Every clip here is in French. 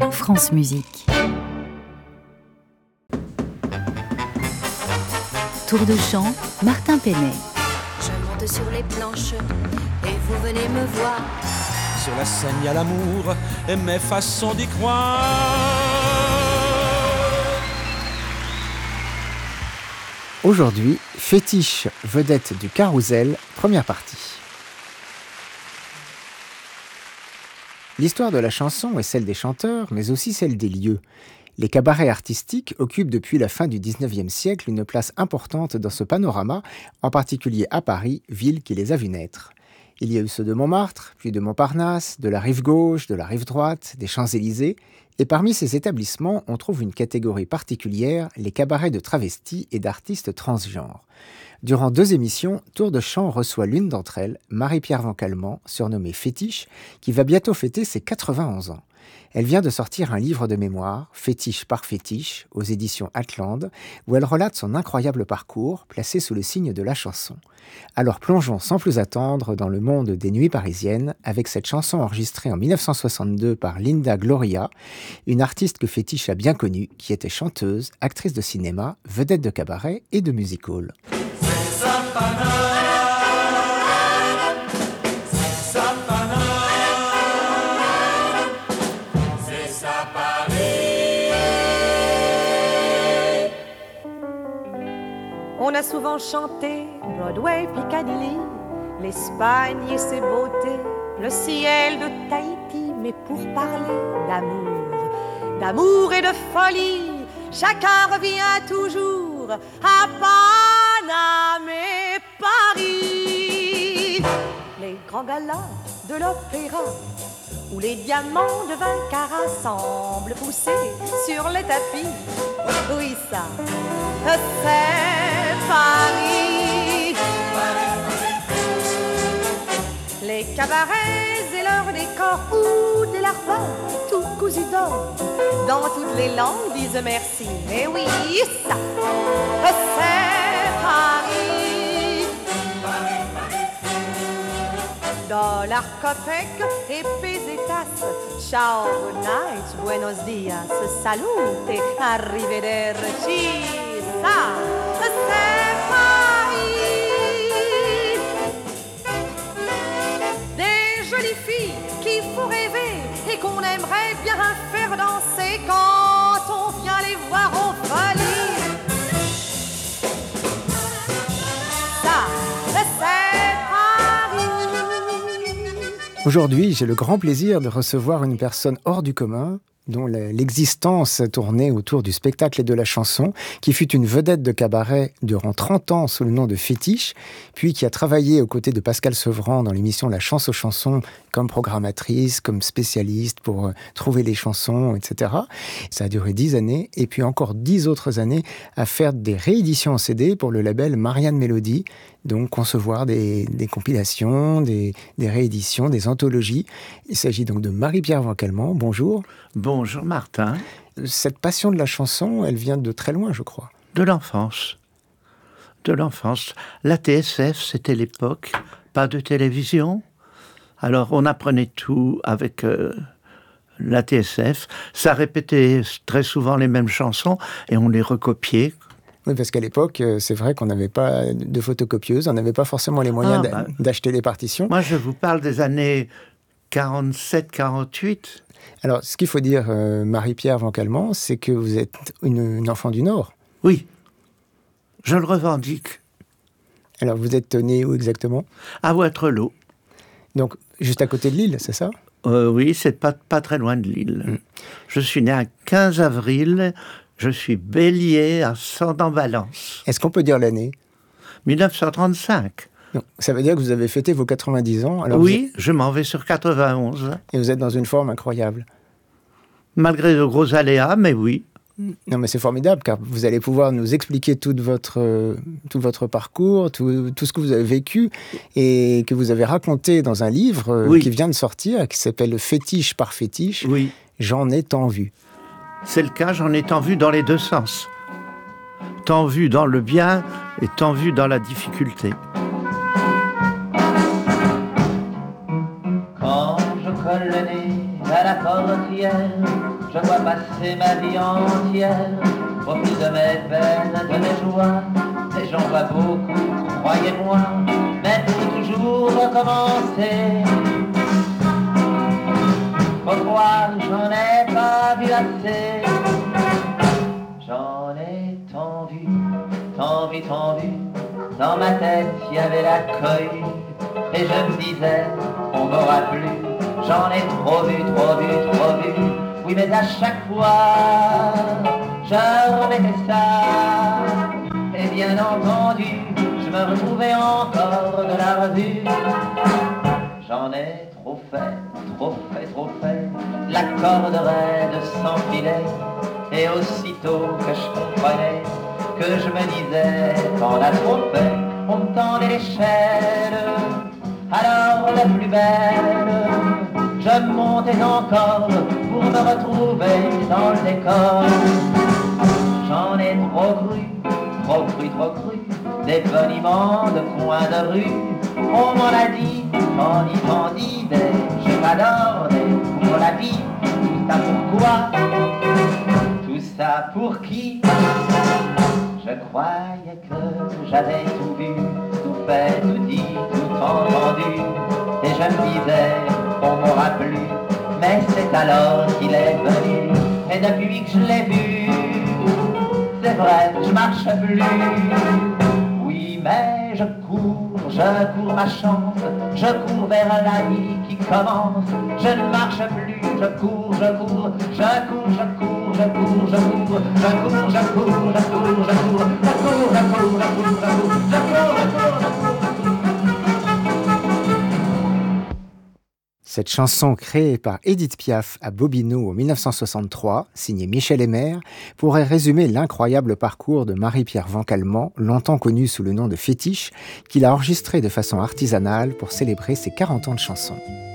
France Musique. Tour de chant, Martin Penet. Je monte sur les planches et vous venez me voir. Sur la scène, il y a l'amour et mes façons d'y croire. Aujourd'hui, Fétiche, vedette du Carrousel, première partie. L'histoire de la chanson est celle des chanteurs, mais aussi celle des lieux. Les cabarets artistiques occupent depuis la fin du XIXe siècle une place importante dans ce panorama, en particulier à Paris, ville qui les a vus naître. Il y a eu ceux de Montmartre, puis de Montparnasse, de la rive gauche, de la rive droite, des Champs-Élysées, et parmi ces établissements, on trouve une catégorie particulière, les cabarets de travestis et d'artistes transgenres. Durant 2 émissions, Tour de chant reçoit l'une d'entre elles, Marie-Pierre Van Calment, surnommée Fétiche, qui va bientôt fêter ses 91 ans. Elle vient de sortir un livre de mémoire, Fétiche par Fétiche, aux éditions Atlande, où elle relate son incroyable parcours, placé sous le signe de la chanson. Alors plongeons sans plus attendre dans le monde des nuits parisiennes, avec cette chanson enregistrée en 1962 par Linda Gloria, une artiste que Fétiche a bien connue, qui était chanteuse, actrice de cinéma, vedette de cabaret et de music-hall. On a souvent chanté Broadway, Piccadilly, l'Espagne et ses beautés, le ciel de Tahiti, mais pour parler d'amour et de folie, chacun revient toujours à Paname et Paris. Les grands galas de l'opéra, où les diamants de 20 carats semblent pousser sur les tapis. Oui, ça, c'est Paris. Les cabarets et leurs décors, où des larvins tout cousus d'or, dans toutes les langues disent merci. Et oui, ça, c'est Paris. Dollar, copec et pesetas, ciao, good night, buenos dias, salute, arrivederci, ça, c'est Paris. Des jolies filles qu'il faut rêver et qu'on aimerait bien faire danser quand on vient les voir en folie. Ça, c'est Aujourd'hui, j'ai le grand plaisir de recevoir une personne hors du commun, dont l'existence tournait autour du spectacle et de la chanson, qui fut une vedette de cabaret durant 30 ans sous le nom de Fétiche, puis qui a travaillé aux côtés de Pascal Sevran dans l'émission La Chance aux chansons, comme programmatrice, comme spécialiste pour trouver les chansons, etc. Ça a duré 10 années, et puis encore 10 autres années à faire des rééditions en CD pour le label Marianne Mélodie, donc concevoir des compilations, des rééditions, des anthologies. Il s'agit donc de Marie-Pierre Van Calment. Bonjour. Bonjour Martin. Cette passion de la chanson, elle vient de très loin, je crois. De l'enfance. La TSF, c'était l'époque, pas de télévision. Alors on apprenait tout avec la TSF. Ça répétait très souvent les mêmes chansons et on les recopiait. Oui, parce qu'à l'époque, c'est vrai qu'on n'avait pas de photocopieuse, on n'avait pas forcément les moyens d'acheter les partitions. Moi, je vous parle des années 47-48. Alors, ce qu'il faut dire, Marie-Pierre Van Calment, c'est que vous êtes une enfant du Nord. Oui, je le revendique. Alors, vous êtes née où exactement ? À Waterloo. Donc, juste à côté de Lille, c'est ça ? Oui, c'est pas très loin de Lille. Je suis né à 15 avril... Je suis bélier à Sandan-Valence. Est-ce qu'on peut dire l'année ? 1935. Non, ça veut dire que vous avez fêté vos 90 ans. Alors oui, je m'en vais sur 91. Et vous êtes dans une forme incroyable. Malgré de gros aléas, mais oui. Non, mais c'est formidable, car vous allez pouvoir nous expliquer tout votre parcours, tout ce que vous avez vécu, et que vous avez raconté dans un livre qui vient de sortir, qui s'appelle Fétiche par Fétiche. Oui. J'en ai tant vu. C'est le cas, j'en ai tant vu dans les deux sens. Tant vu dans le bien et tant vu dans la difficulté. Quand je colle le nez à la portière, ciel, je vois passer ma vie entière, au fil de mes peines, de mes joies, et j'en vois beaucoup, croyez-moi, même si toujours recommencer. Faut croire, j'en ai pas vu assez, j'en ai tant vu, tant vu, tant vu. Dans ma tête, il y avait la cohue, et je me disais, on m'aura plus. J'en ai trop vu, trop vu, trop vu. Oui, mais à chaque fois, je remettais ça. Et bien entendu, je me retrouvais encore de la revue. J'en ai trop fait, trop fait, trop fait. La corde raide s'enfilait, et aussitôt que je comprenais que je me disais, t'en as trop fait, on me tendait l'échelle. Alors la plus belle, je montais encore pour me retrouver dans le décor. J'en ai trop cru, trop cru, trop cru, des boniments de coin de rue. On m'en a dit, tant dit, mais je m'adore pour la vie. Tout ça pourquoi? Tout ça pour qui? Je croyais que j'avais tout vu, tout fait, tout dit, tout entendu. Et je me disais, on m'aura plu, mais c'est alors qu'il est venu. Et depuis que je l'ai vu, c'est vrai, je marche plus. Oui, mais je cours ma chance, je cours vers la vie qui commence. Je ne marche plus, je cours, je cours, je cours, je cours, je cours, je cours, je cours, je cours, je cours, je cours, je cours, je cours, je cours, je cours, je cours, je cours, je cours. Cette chanson créée par Édith Piaf à Bobino en 1963, signée Michel Aymer, pourrait résumer l'incroyable parcours de Marie-Pierre Van Calment, longtemps connue sous le nom de Fétiche, qu'il a enregistré de façon artisanale pour célébrer ses 40 ans de chansons.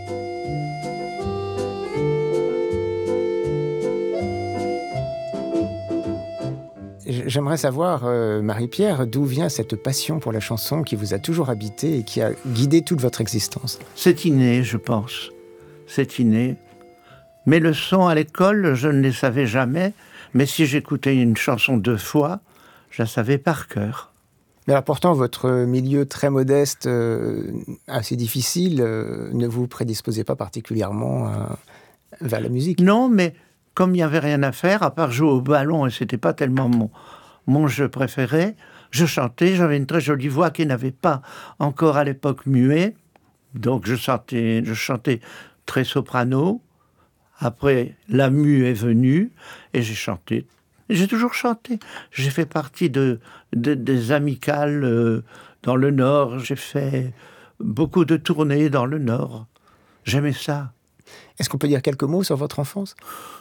J'aimerais savoir, Marie-Pierre, d'où vient cette passion pour la chanson qui vous a toujours habité et qui a guidé toute votre existence? C'est inné, je pense. C'est inné. Mes leçons à l'école, je ne les savais jamais, mais si j'écoutais une chanson 2 fois, je la savais par cœur. Mais alors pourtant, votre milieu très modeste, assez difficile, ne vous prédisposait pas particulièrement vers la musique? Non, mais comme il n'y avait rien à faire, à part jouer au ballon, et c'était pas tellement mon jeu préféré, je chantais, j'avais une très jolie voix qui n'avait pas encore à l'époque muet, donc je chantais très soprano. Après, la mue est venue, et j'ai chanté. J'ai toujours chanté. J'ai fait partie des amicales dans le Nord, j'ai fait beaucoup de tournées dans le Nord. J'aimais ça. Est-ce qu'on peut dire quelques mots sur votre enfance?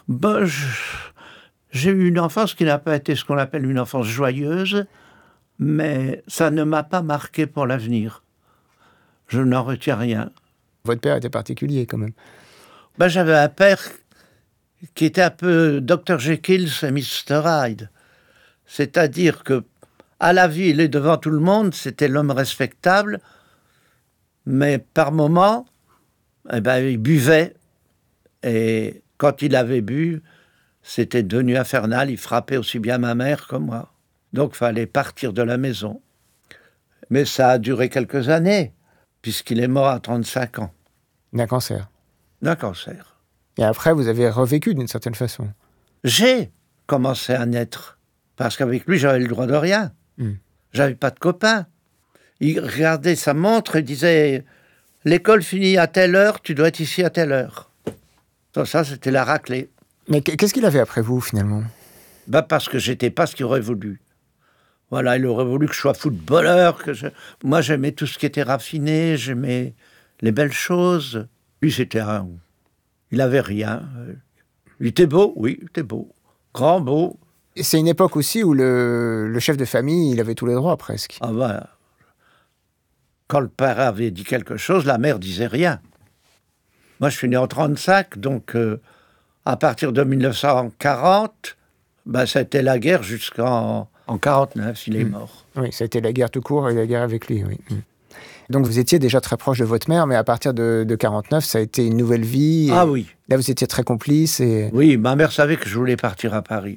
J'ai eu une enfance qui n'a pas été ce qu'on appelle une enfance joyeuse, mais ça ne m'a pas marqué pour l'avenir. Je n'en retiens rien. Votre père était particulier quand même. J'avais un père qui était un peu Dr Jekyll et Mr Hyde. C'est-à-dire que à la ville et devant tout le monde, c'était l'homme respectable, mais par moments, il buvait. Et quand il avait bu, c'était devenu infernal. Il frappait aussi bien ma mère que moi. Donc, il fallait partir de la maison. Mais ça a duré quelques années, puisqu'il est mort à 35 ans. D'un cancer. D'un cancer. Et après, vous avez revécu d'une certaine façon. J'ai commencé à naître. Parce qu'avec lui, j'avais le droit de rien. J'avais pas de copains. Il regardait sa montre et disait « L'école finit à telle heure, tu dois être ici à telle heure. » Ça, c'était la raclée. Mais qu'est-ce qu'il avait après vous, finalement? Parce que j'étais pas ce qu'il aurait voulu. Voilà, il aurait voulu que je sois footballeur. Moi, j'aimais tout ce qui était raffiné, j'aimais les belles choses. Lui, c'était un... Il avait rien. Il était beau, oui, il était beau. Grand, beau. Et c'est une époque aussi où le chef de famille, il avait tous les droits, presque. Ah voilà. Quand le père avait dit quelque chose, la mère disait rien. Moi, je suis né en 1935, donc à partir de 1940, c'était la guerre jusqu'en 1949, il est mort. Oui, ça a été la guerre tout court et la guerre avec lui, oui. Donc vous étiez déjà très proche de votre mère, mais à partir de 49, ça a été une nouvelle vie. Ah oui. Là, vous étiez très complice. Oui, ma mère savait que je voulais partir à Paris.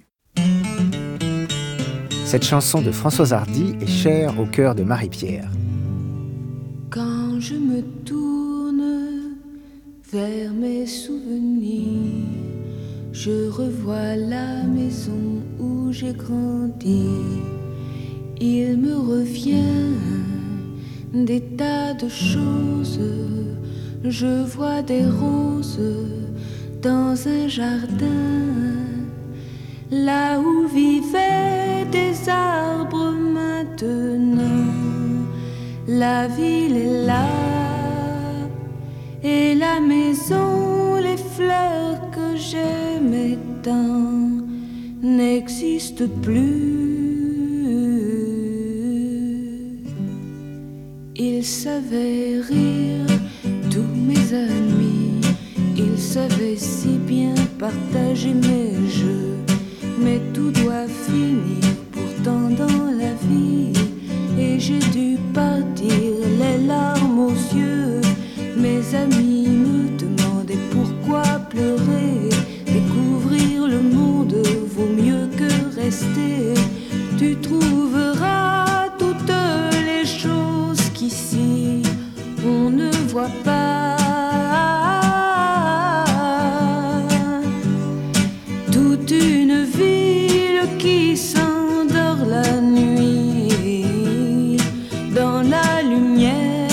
Cette chanson de Françoise Hardy est chère au cœur de Marie-Pierre. Quand je me tourne vers mes souvenirs, je revois la maison où j'ai grandi. Il me revient des tas de choses. Je vois des roses dans un jardin, là où vivaient des arbres maintenant. La ville est là, et la maison, les fleurs que j'aimais tant n'existent plus. Ils savaient rire, tous mes amis, ils savaient si bien partager mes jeux, mais tout doit finir pourtant dans la vie, et j'ai dû partir les larmes aux yeux. Mes amis me demandaient pourquoi pleurer. Découvrir le monde vaut mieux que rester. Tu trouveras toutes les choses qu'ici on ne voit pas. Toute une ville qui s'endort la nuit dans la lumière.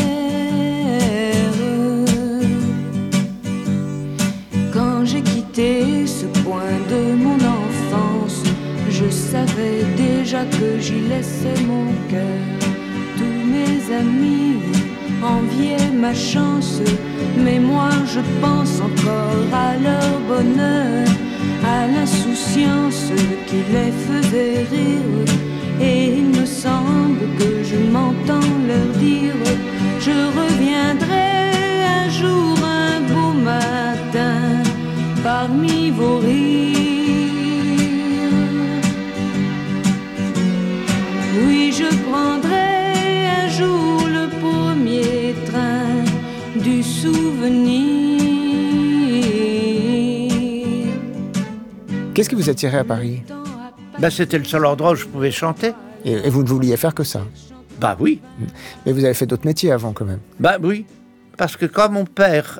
Quand j'ai quitté ce coin de mon enfance, je savais déjà que j'y laissais mon cœur. Tous mes amis enviaient ma chance, mais moi je pense encore à leur bonheur, à l'insouciance qui les faisait rire. Et il me semble que je m'entends leur dire: je reviendrai un jour, un beau matin, parmi vos rires. Oui, je prendrai un jour le premier train du souvenir. Qu'est-ce qui vous attirait à Paris ? C'était le seul endroit où je pouvais chanter. Et vous ne vouliez faire que ça ? Bah oui. Mais vous avez fait d'autres métiers avant quand même. Bah oui. Parce que quand mon père,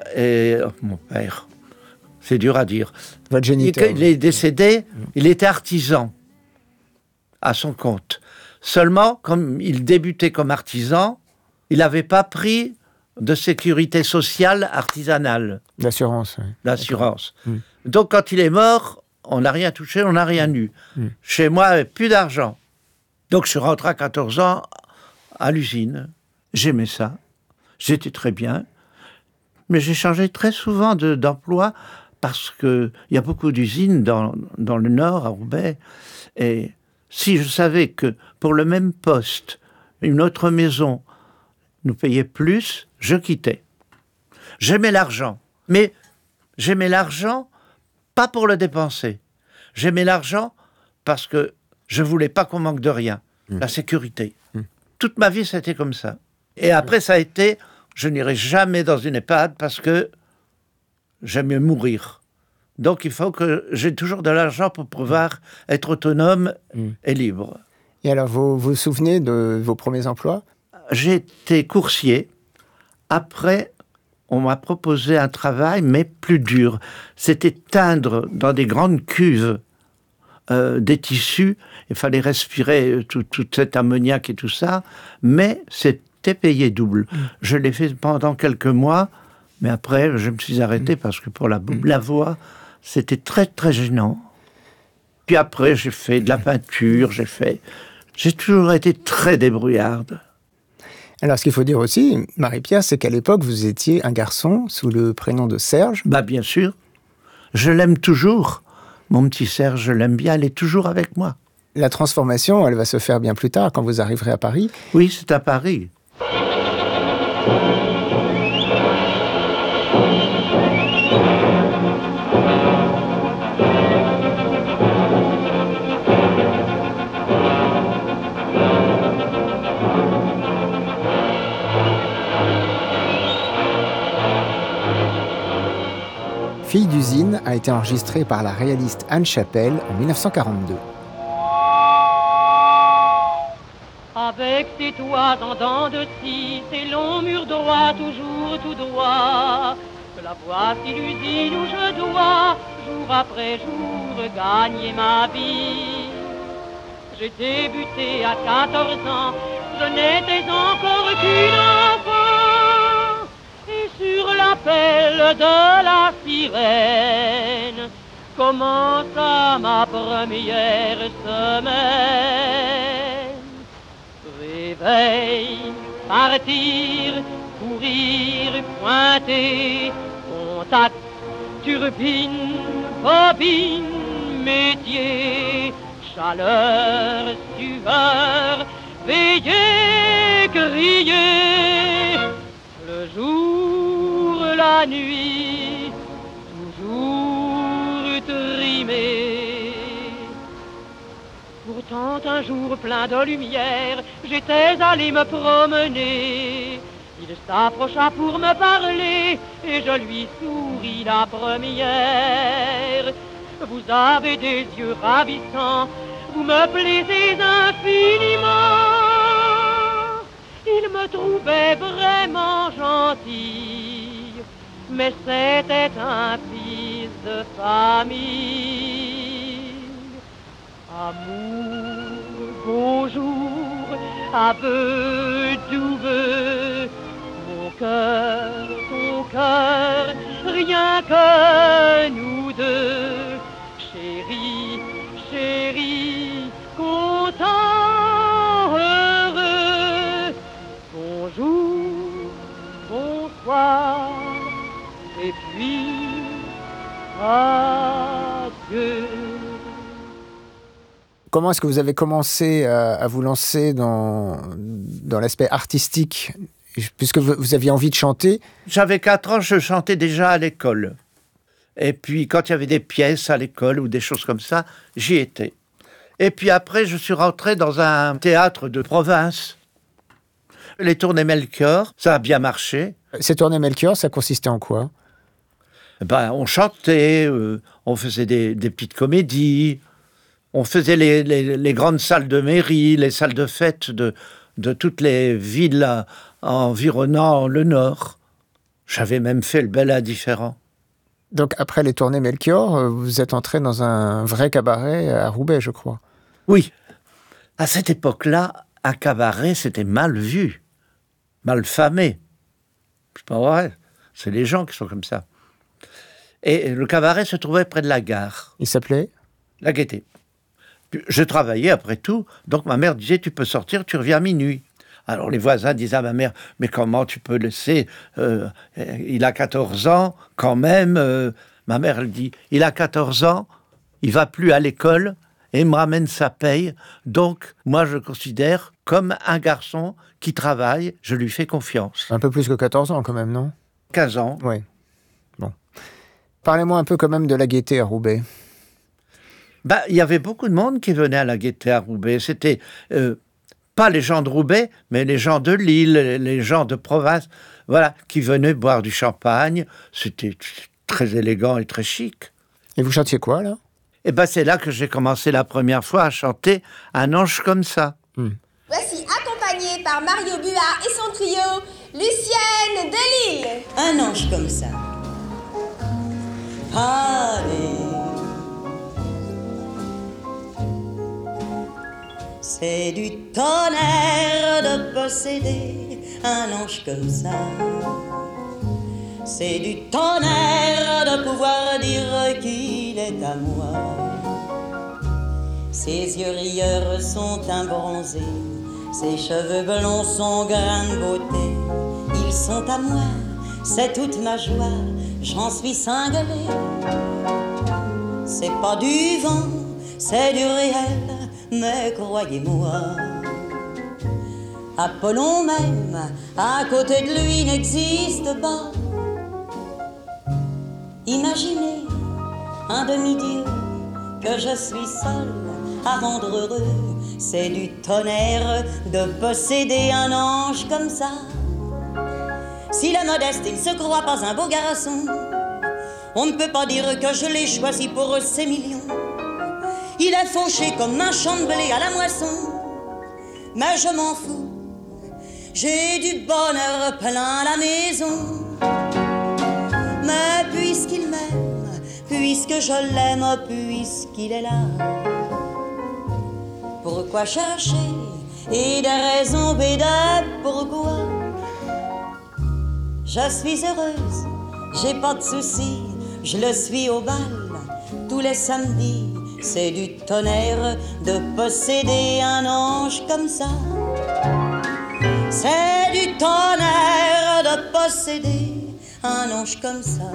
c'est dur à dire. Votre géniteur. Il est décédé, il était artisan à son compte. Seulement, comme il débutait comme artisan, il n'avait pas pris de sécurité sociale artisanale. L'assurance. Oui. L'assurance. Donc quand il est mort, on n'a rien touché, on n'a rien eu. Chez moi, il n'y avait plus d'argent. Donc je suis rentré à 14 ans à l'usine. J'aimais ça. J'étais très bien. Mais j'ai changé très souvent d'emploi parce qu'il y a beaucoup d'usines dans le Nord, à Roubaix. Et si je savais que pour le même poste, une autre maison nous payait plus, je quittais. J'aimais l'argent. Mais j'aimais l'argent pas pour le dépenser. J'aimais l'argent parce que je ne voulais pas qu'on manque de rien. La sécurité. Toute ma vie, c'était comme ça. Et après, ça a été, je n'irai jamais dans une EHPAD parce que j'aime mieux mourir. Donc, il faut que j'ai toujours de l'argent pour pouvoir être autonome et libre. Et alors, vous vous souvenez de vos premiers emplois ? J'ai été coursier. Après, on m'a proposé un travail, mais plus dur. C'était teindre dans des grandes cuves des tissus. Il fallait respirer toute cette ammoniaque et tout ça. Mais c'était payé double. Je l'ai fait pendant quelques mois, mais après, je me suis arrêté parce que pour la voix, c'était très, très gênant. Puis après, j'ai fait de la peinture, j'ai toujours été très débrouillarde. Alors, ce qu'il faut dire aussi, Marie-Pierre, c'est qu'à l'époque, vous étiez un garçon sous le prénom de Serge. Bien sûr. Je l'aime toujours. Mon petit Serge, je l'aime bien, elle est toujours avec moi. La transformation, elle va se faire bien plus tard, quand vous arriverez à Paris. Oui, c'est à Paris. l'usine a été enregistré par la réaliste Anne Chapelle en 1942. Avec ses toits en dents de scie, ses longs murs droits, toujours tout droit, la voici l'usine où je dois, jour après jour, gagner ma vie. J'ai débuté à 14 ans, je n'étais encore qu'une enfant, et sur l'appel de la sirène, commença ma première semaine. Réveil, partir, courir, pointer, contact, turbine, bobine, métier, chaleur, sueur, veiller, crier, le jour, la nuit, toujours trimer. Pourtant un jour plein de lumière, j'étais allé me promener. Il s'approcha pour me parler et je lui souris la première. Vous avez des yeux ravissants, vous me plaisez infiniment. Il me trouvait vraiment gentil, mais c'était un fils de famille. Amour, bonjour, aveu, doux vœu, mon cœur, ton cœur, rien que nous deux. Chérie, chérie, content, heureux, bonjour, bonsoir, et puis adieu. Comment est-ce que vous avez commencé à vous lancer dans l'aspect artistique, puisque vous aviez envie de chanter? J'avais 4 ans, je chantais déjà à l'école. Et puis, quand il y avait des pièces à l'école ou des choses comme ça, j'y étais. Et puis après, je suis rentré dans un théâtre de province. Les Tournées Melchior, ça a bien marché. Ces Tournées Melchior, ça consistait en quoi? On chantait, on faisait des petites comédies, on faisait les grandes salles de mairie, les salles de fête de toutes les villes environnant le Nord. J'avais même fait le bel indifférent. Donc après les Tournées Melchior, vous êtes entré dans un vrai cabaret à Roubaix, je crois. Oui. À cette époque-là, un cabaret, c'était mal vu, mal famé. C'est pas vrai. C'est les gens qui sont comme ça. Et le cabaret se trouvait près de la gare. Il s'appelait? La Gaîté. Je travaillais après tout, donc ma mère disait « Tu peux sortir, tu reviens à minuit ». Alors les voisins disaient à ma mère « Mais comment tu peux laisser il a 14 ans, quand même. » Ma mère, elle dit « Il a 14 ans, il va plus à l'école et il me ramène sa paye. Donc, moi, je le considère comme un garçon qui travaille, je lui fais confiance. » Un peu plus que 14 ans quand même, non? 15 ans. Oui. Bon. Parlez-moi un peu quand même de la Gaîté à Roubaix. Il y avait beaucoup de monde qui venait à la Gaîté à Roubaix. C'était pas les gens de Roubaix, mais les gens de Lille, les gens de province, voilà, qui venaient boire du champagne. C'était très élégant et très chic. Et vous chantiez quoi, là? C'est là que j'ai commencé la première fois à chanter Un ange comme ça. Voici accompagné par Mario Buard et son trio, Lucienne de Lille. Un ange comme ça. Allez. C'est du tonnerre de posséder un ange comme ça. C'est du tonnerre de pouvoir dire qu'il est à moi. Ses yeux rieurs sont imbronzés, ses cheveux blonds sont grains de beauté. Ils sont à moi, c'est toute ma joie, j'en suis cinglée. C'est pas du vent, c'est du réel, mais croyez-moi, Apollon même, à côté de lui, n'existe pas. Imaginez un demi-dieu, que je suis seule à rendre heureux. C'est du tonnerre de posséder un ange comme ça. Si le modeste, il ne se croit pas un beau garçon, On ne peut pas dire que je l'ai choisi pour ses millions. Il est fauché comme un champ de blé à la moisson. Mais je m'en fous, j'ai du bonheur plein la maison. Mais puisqu'il m'aime, puisque je l'aime, puisqu'il est là, pourquoi chercher et des raisons et des pourquoi? Je suis heureuse, j'ai pas de soucis, je le suis au bal tous les samedis. C'est du tonnerre de posséder un ange comme ça. C'est du tonnerre de posséder un ange comme ça.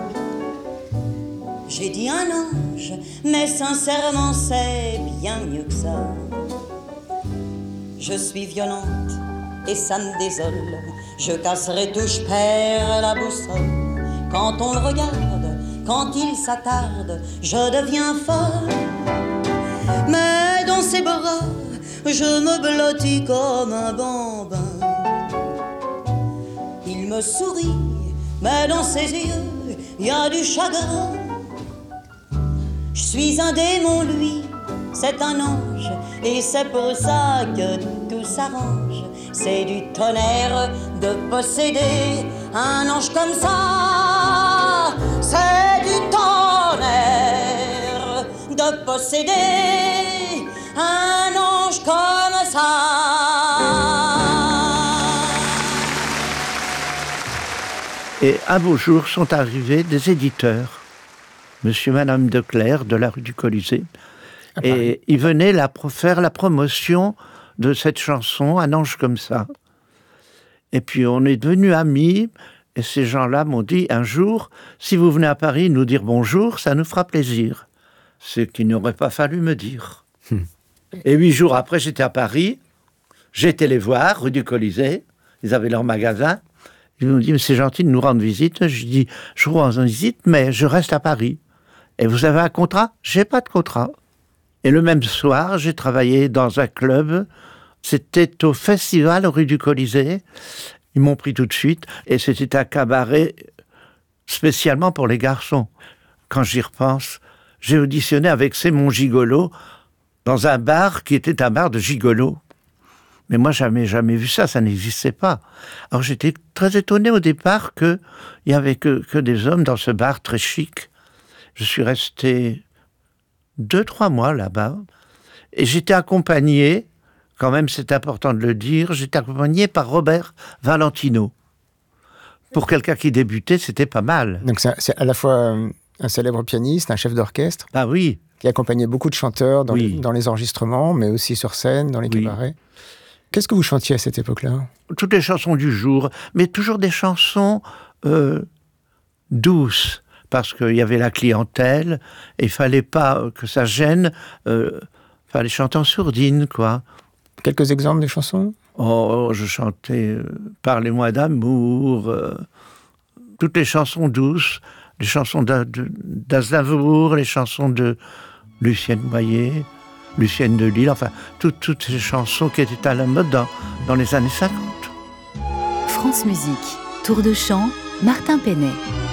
J'ai dit un ange, mais sincèrement c'est bien mieux que ça. Je suis violente et ça me désole. Je casserai tout, je perds la boussole. Quand on le regarde, quand il s'attarde, je deviens folle. Mais dans ses bras, je me blottis comme un bambin. Il me sourit, mais dans ses yeux, il y a du chagrin. Je suis un démon, lui, c'est un ange, et c'est pour ça que tout s'arrange. C'est du tonnerre de posséder un ange comme ça. C'est du tonnerre de posséder un ange comme ça. Et un beau jour sont arrivés des éditeurs, monsieur et madame Declercq de la rue du Colisée, et ils venaient faire la promotion de cette chanson, Un ange comme ça. Et puis on est devenus amis, et ces gens-là m'ont dit un jour, si vous venez à Paris nous dire bonjour, ça nous fera plaisir. Ce qu'il n'aurait pas fallu me dire. Et 8 jours après, j'étais à Paris, j'étais les voir, rue du Colisée, ils avaient leur magasin, ils m'ont dit, mais c'est gentil de nous rendre visite. Je dis, je vous rends visite, mais je reste à Paris. Et vous avez un contrat? J'ai pas de contrat. Et le même soir, j'ai travaillé dans un club. C'était au festival rue du Colisée. Ils m'ont pris tout de suite. Et c'était un cabaret spécialement pour les garçons. Quand j'y repense, j'ai auditionné avec C'est mon gigolo dans un bar qui était un bar de gigolos. Mais moi, jamais vu ça, ça n'existait pas. Alors j'étais très étonné au départ qu'il n'y avait que des hommes dans ce bar très chic. Je suis resté 2-3 mois là-bas, et j'étais accompagné, quand même c'est important de le dire, j'étais accompagné par Robert Valentino. Pour quelqu'un qui débutait, c'était pas mal. Donc c'est à la fois un célèbre pianiste, un chef d'orchestre. Ah oui. Qui accompagnait beaucoup de chanteurs dans les enregistrements, mais aussi sur scène, dans les cabarets. Qu'est-ce que vous chantiez à cette époque-là? Toutes les chansons du jour, mais toujours des chansons douces. Parce qu'il y avait la clientèle, et il fallait pas que ça gêne, fallait chanter en sourdine, quoi. Quelques exemples des chansons? Oh, je chantais Parlez-moi d'amour, toutes les chansons douces, les chansons d'Aznavour, les chansons de Lucienne Boyer, Lucienne de Lille, enfin, toutes ces chansons qui étaient à la mode dans les années 50. France Musique, tour de chant, Martin Penet.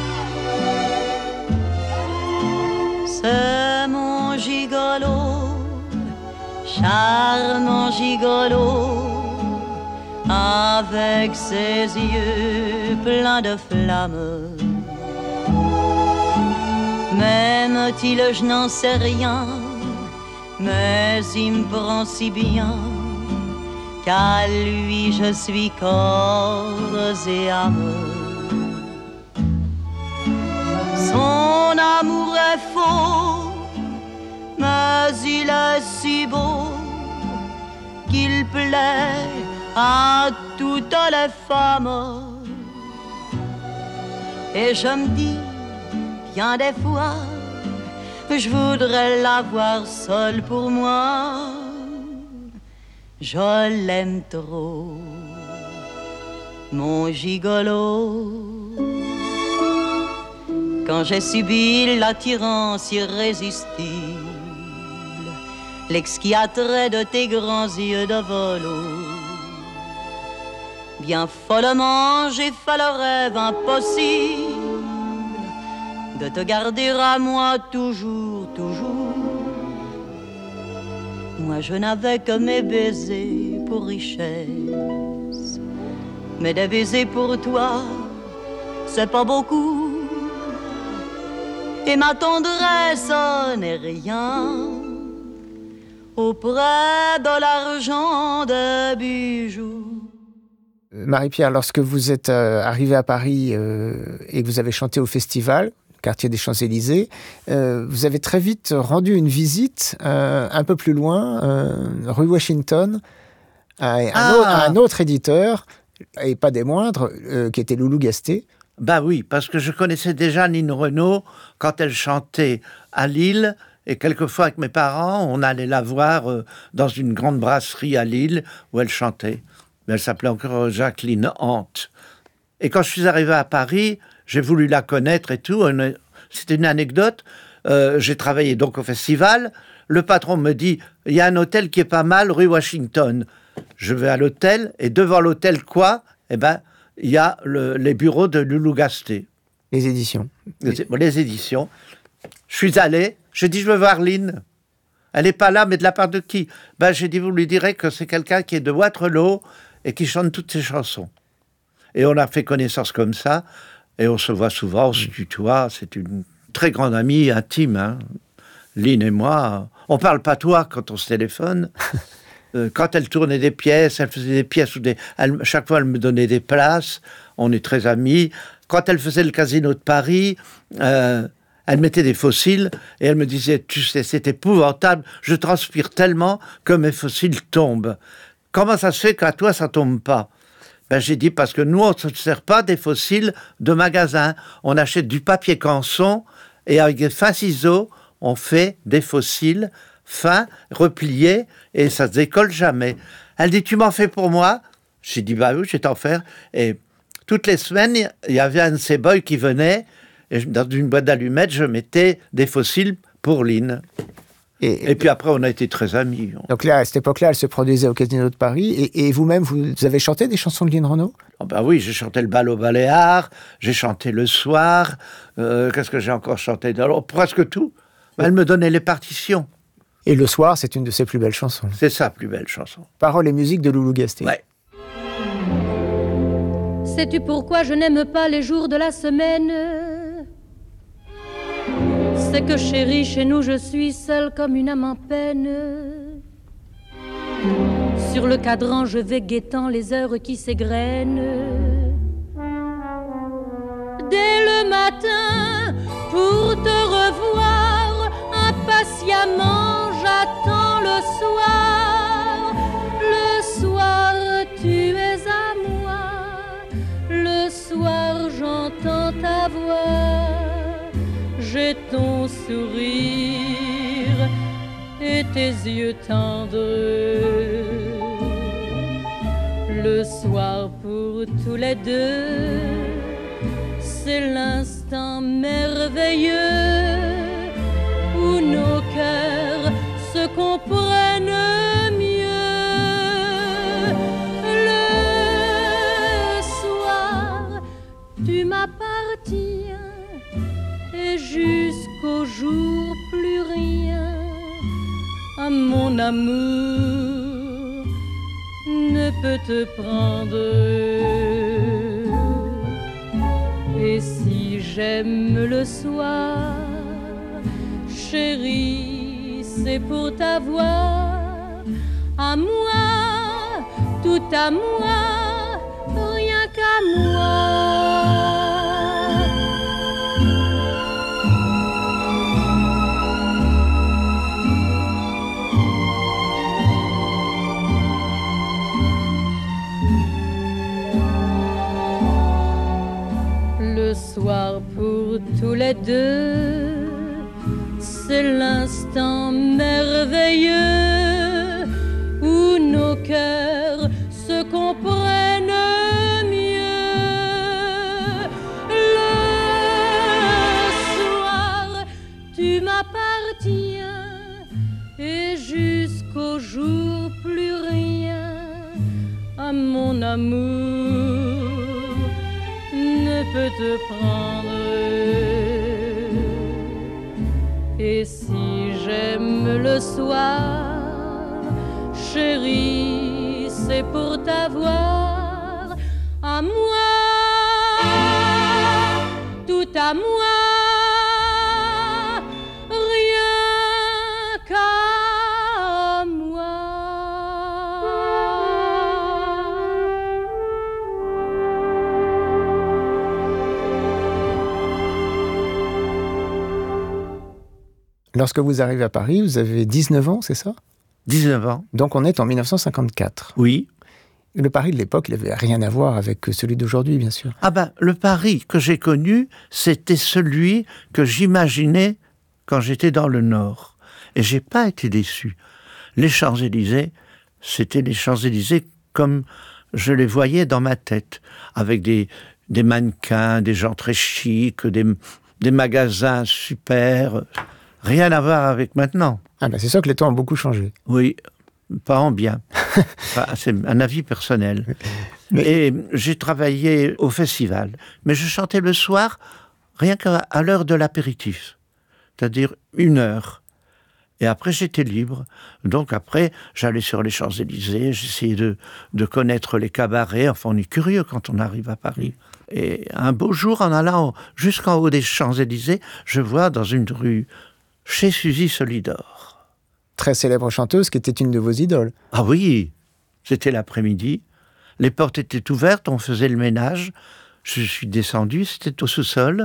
C'est mon gigolo, charmant gigolo, avec ses yeux pleins de flammes. M'aime-t-il, je n'en sais rien, mais il me prend si bien qu'à lui je suis corps et âme. Son amour est faux, mais il est si beau qu'il plaît à toutes les femmes. Et je me dis, bien des fois, je voudrais l'avoir seule pour moi. Je l'aime trop, mon gigolo. Quand j'ai subi l'attirance irrésistible, l'exquis attrait de tes grands yeux de volo, bien follement j'ai fait le rêve impossible de te garder à moi toujours, toujours. Moi je n'avais que mes baisers pour richesse, mais des baisers pour toi, c'est pas beaucoup. Et ma tendresse n'est rien auprès de l'argent des bijoux. Marie-Pierre, lorsque vous êtes arrivée à Paris et que vous avez chanté au festival, quartier des Champs-Élysées, vous avez très vite rendu une visite un peu plus loin, rue Washington, à un autre éditeur, et pas des moindres, qui était Loulou Gasté. Bah oui, parce que je connaissais déjà Nine Renaud quand elle chantait à Lille, et quelquefois avec mes parents, on allait la voir dans une grande brasserie à Lille où elle chantait. Mais elle s'appelait encore Jacqueline Hant. Et quand je suis arrivé à Paris, j'ai voulu la connaître et tout. C'était une anecdote. J'ai travaillé donc au festival. Le patron me dit, il y a un hôtel qui est pas mal, rue Washington. Je vais à l'hôtel, et devant l'hôtel, quoi ? Eh ben, il y a les bureaux de Loulou Gasté. Les éditions. Les éditions. Je suis allé, j'ai dit, je veux voir Lynn. Elle n'est pas là, mais de la part de qui ? Ben, j'ai dit, vous lui direz que c'est quelqu'un qui est de Waterloo et qui chante toutes ses chansons. Et on a fait connaissance comme ça, et on se voit souvent, on se tutoie, c'est une très grande amie intime, hein. Lynn et moi, on parle pas toi quand on se téléphone. Quand elle tournait des pièces, elle faisait des pièces, chaque fois elle me donnait des places, on est très amis. Quand elle faisait le Casino de Paris, elle mettait des fossiles et elle me disait, tu sais, c'est épouvantable, je transpire tellement que mes fossiles tombent. Comment ça se fait qu'à toi ça tombe pas ? Ben, j'ai dit, parce que nous on ne se sert pas des fossiles de magasin, on achète du papier canson et avec des fins ciseaux, on fait des fossiles fins, repliés, et ça se décolle jamais. Elle dit, tu m'en fais pour moi ? J'ai dit, bah oui, je vais t'en faire. Et toutes les semaines, il y avait un de ces boys qui venait, et dans une boîte d'allumettes, je mettais des fossiles pour Lynn. Et puis après, on a été très amis. Donc là, à cette époque-là, elle se produisait au Casino de Paris, et vous-même, vous avez chanté des chansons de Lynn Renaud ? Oh bah oui, j'ai chanté le bal aux Baléares, j'ai chanté le soir, qu'est-ce que j'ai encore chanté ? Alors, presque tout. Elle me donnait les partitions. Et le soir, c'est une de ses plus belles chansons. C'est sa plus belle chanson. Paroles et musique de Loulou Gasté. Ouais. Sais-tu pourquoi je n'aime pas les jours de la semaine ? C'est que chérie, chez nous, je suis seule comme une âme en peine. Sur le cadran, je vais guettant les heures qui s'égrènent. Dès le matin, pour te revoir, impatiemment, j'attends le soir. Le soir, tu es à moi. Le soir, j'entends ta voix. J'ai ton sourire et tes yeux tendres. Le soir pour tous les deux, c'est l'instant merveilleux où nos cœurs se comprennent mieux. Le soir, tu m'appartiens. Et jusqu'au jour, plus rien à mon amour ne peut te prendre. Et si j'aime le soir, chérie, c'est pour t'avoir à moi, tout à moi, rien qu'à moi. Le soir pour tous les deux, c'est l'instant merveilleux où nos cœurs se comprennent mieux. Le soir, tu m'appartiens et jusqu'au jour plus rien à mon amour ne peut te prendre. Et si j'aime le soir, chérie, c'est pour t'avoir à moi, tout à moi. Lorsque vous arrivez à Paris, vous avez 19 ans, c'est ça ? 19 ans. Donc on est en 1954. Oui. Le Paris de l'époque, il n'avait rien à voir avec celui d'aujourd'hui, bien sûr. Ah ben, le Paris que j'ai connu, c'était celui que j'imaginais quand j'étais dans le Nord. Et j'ai pas été déçu. Les Champs-Élysées, c'était les Champs-Élysées comme je les voyais dans ma tête, avec des mannequins, des gens très chics, des magasins super... Rien à voir avec maintenant. Ah ben c'est ça que les temps ont beaucoup changé. Oui, pas en bien. Enfin, c'est un avis personnel. Et j'ai travaillé au festival. Mais je chantais le soir, rien qu'à l'heure de l'apéritif. C'est-à-dire 1 heure. Et après, j'étais libre. Donc après, j'allais sur les Champs-Élysées, j'essayais de connaître les cabarets. Enfin, on est curieux quand on arrive à Paris. Et un beau jour, en allant jusqu'en haut des Champs-Élysées, je vois dans une rue... chez Suzy Solidor. Très célèbre chanteuse qui était une de vos idoles. Ah oui, c'était l'après-midi. Les portes étaient ouvertes, on faisait le ménage. Je suis descendu, c'était au sous-sol.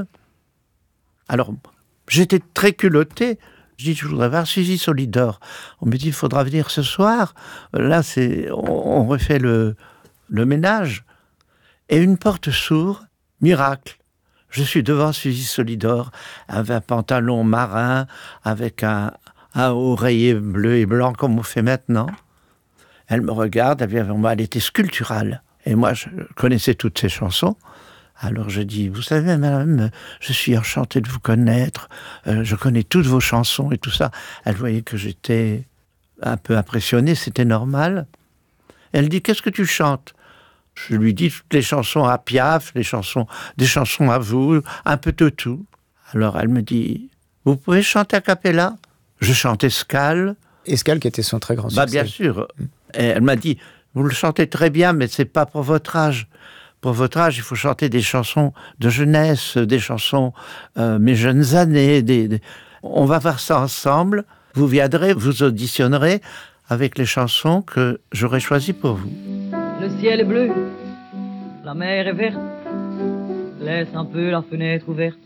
Alors, j'étais très culotté. Je dis, je voudrais voir Suzy Solidor. On me dit, il faudra venir ce soir. Là, on refait le ménage. Et une porte s'ouvre, miracle. Je suis devant Suzy Solidor, avec un pantalon marin, avec un oreiller bleu et blanc comme on fait maintenant. Elle me regarde, elle était sculpturale. Et moi, je connaissais toutes ses chansons. Alors je dis, vous savez, madame, je suis enchanté de vous connaître, je connais toutes vos chansons et tout ça. Elle voyait que j'étais un peu impressionné, c'était normal. Elle dit, qu'est-ce que tu chantes ? Je lui dis toutes les chansons à Piaf, des chansons à vous, un peu de tout. Alors elle me dit, vous pouvez chanter a cappella ? Je chante Escale. Escale qui était son très grand succès. Bien sûr. Et elle m'a dit, vous le chantez très bien, mais c'est pas pour votre âge. Pour votre âge, il faut chanter des chansons de jeunesse, des chansons mes jeunes années. On va voir ça ensemble. Vous viendrez, vous auditionnerez avec les chansons que j'aurais choisies pour vous. Le ciel est bleu, la mer est verte, laisse un peu la fenêtre ouverte.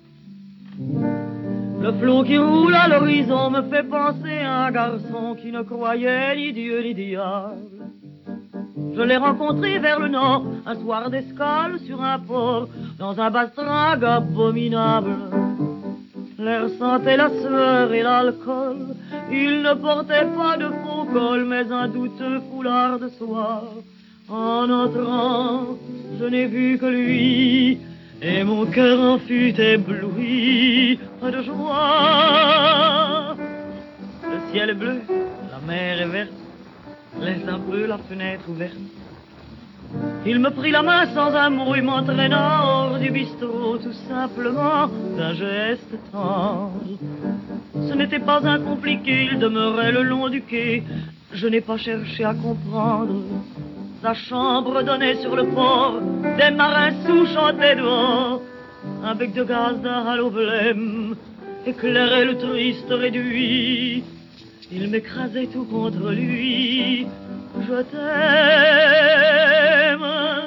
Le flot qui roule à l'horizon me fait penser à un garçon qui ne croyait ni Dieu ni diable. Je l'ai rencontré vers le nord, un soir d'escale sur un port, dans un bastringue abominable. L'air sentait la sueur et l'alcool, il ne portait pas de faux col, mais un douteux foulard de soie. En entrant, je n'ai vu que lui, et mon cœur en fut ébloui de joie. Le ciel est bleu, la mer est verte, laisse un peu la fenêtre ouverte. Il me prit la main sans un mot et m'entraîna hors du bistrot, tout simplement d'un geste tendre. Ce n'était pas incompliqué, il demeurait le long du quai, je n'ai pas cherché à comprendre. Sa chambre donnait sur le port, des marins sous chantaient dehors. Un bec de gaz d'un halo blême éclairait le triste réduit. Il m'écrasait tout contre lui. Je t'aime.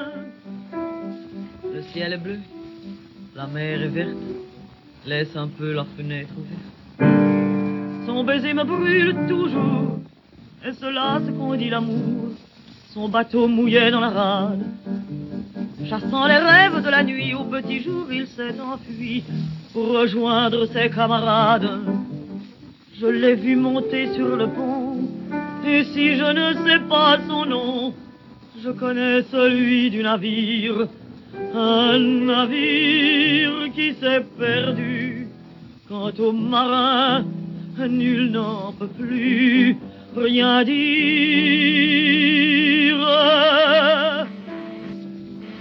Le ciel est bleu, la mer est verte, laisse un peu la fenêtre ouverte. Son baiser me brûle toujours, et cela c'est qu'on dit l'amour. Son bateau mouillait dans la rade. Chassant les rêves de la nuit, au petit jour, il s'est enfui pour rejoindre ses camarades. Je l'ai vu monter sur le pont, et si je ne sais pas son nom, je connais celui du navire. Un navire qui s'est perdu. Quant aux marins, nul n'en peut plus rien dire.